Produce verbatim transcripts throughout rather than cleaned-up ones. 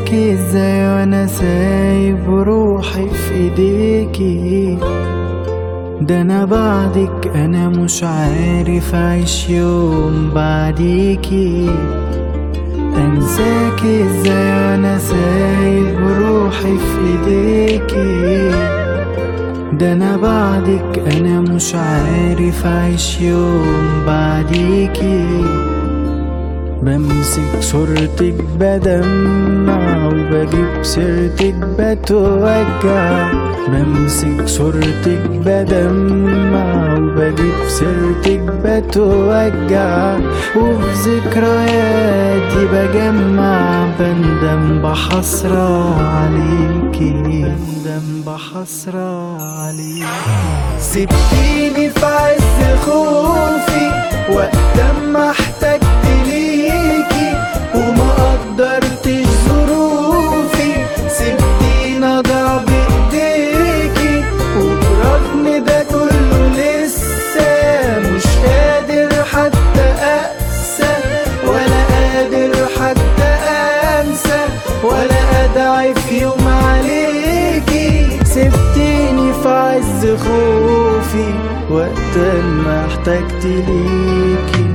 انساكي ازاي وانا سايب روحي في ايديكي؟ ده انا بعدك انا مش عارف اعيش يوم بعديكي. انساكي ازاي وانا سايب روحي في ايديكي؟ ده انا بعدك انا مش عارف اعيش يوم بعديكي. بمسك صورتك بدمع وبجيب سيرتك بتوجع. بمسك صورتك بدمع وبجيب سيرتك بتوجع. وفي ذكرياتي بجمع بندم بحسرة عليكي. بندم بحسرة عليكي. سبتيني في عز خوفي وقت ما احتجت ليكي وما قدرتش ظروفي. سبتيني اضيع بايديكي وبرغم ده كله لسه مش قادر حتى اقسى ولا قادر حتى انسى ولا ادعي في يوم عليكي. سبتيني في عز خوفي وقت ما احتجت ليكي.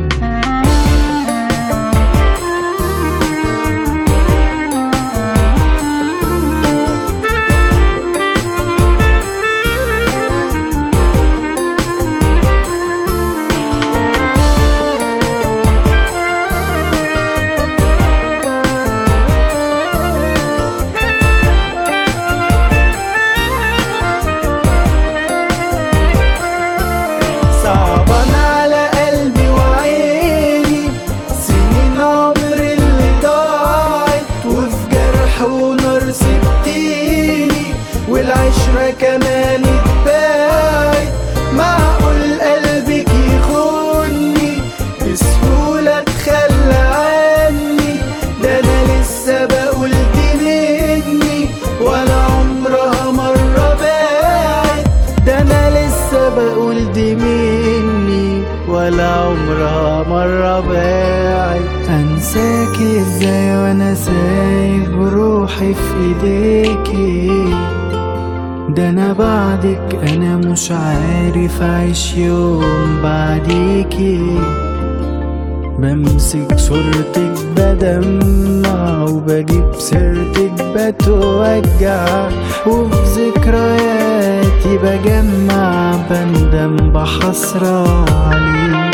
صعبان على قلبي وعيني سنين عمري اللي ضاعت وفي جرح ونار سبتيني والعشرة كمان اتباعت. معقول قلبك يخوني بسهولة تخلى عني؟ ده انا لسه بقول دي مني ولا عمرها مرة باعت. ده انا لسه بقول دي مني ولا عمرها مرة باعت. انساكي ازاي وانا سايب روحي في ايديكي؟ ده انا بعدك انا مش عارف اعيش يوم بعديكي. بمسك صورتك بدمع وبجيب سيرتك بتوجع. وفي ذكرياتي بجمع بندم بحسرة عليك.